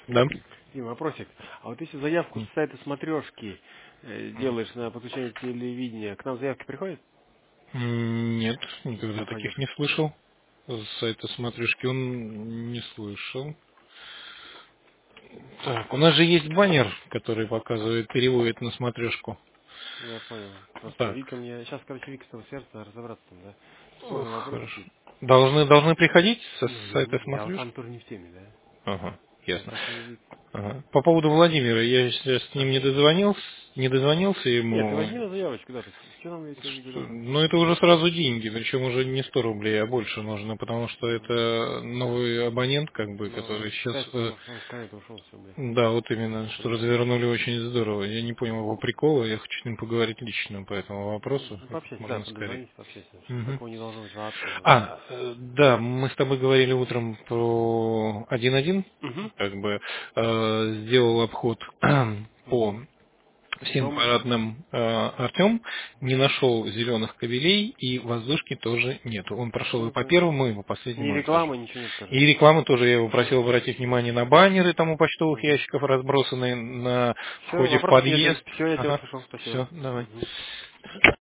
Да. Дим, вопросик. А вот если заявку с сайта смотрешки делаешь на подключение телевидения, к нам заявки приходят? Нет, Не никогда приходят. таких не слышал. С сайта смотришки он не слышал. Так, у нас же есть баннер, который показывает, переводит на смотрешку. Я понял. Просто Так, Вика мне... Сейчас, короче, Вика с того сердца разобраться там, да? Спорный вопрос. хорошо. Должны приходить со Ну, сайта я вот смотришь? сам тоже не в теме, да? Ага, Я ясно. спрашиваю Вику. Ага. По поводу Владимира, я сейчас с ним Ага. не дозвонился Нет, ты ему. возьми на заявочку, да, что нам я тебе Что- говорил? Но это уже сразу деньги, причем уже не 100 рублей, а больше нужно, потому что это новый абонент, как бы, Ну, который сейчас, считай, что он с планеты ушел, все, блядь. да, вот именно, что Понимаю. развернули очень здорово. Я не понял его прикола, я хочу с ним поговорить лично по этому вопросу, Ну, как пообщайся, да, можно скорее. подозвонись, пообщайся. Что Мгм. такого не должно быть вообще уже. Да, мы с тобой говорили утром про 1.1, Угу. как бы сделал обход по Угу. всем Дому. парадным Артем, не нашел зеленых кабелей и воздушки тоже нету. Он прошел и Все, по понял. первому, и по Ни последнему этажу. рекламы, ничего нет тоже, И да? рекламы тоже я его просил обратить внимание на баннеры там у почтовых Угу. ящиков, разбросанные на Все, входе в вопросов нет, Дим. подъезд. Все, я тебя Ага, услышал, спасибо. все, давай. Угу.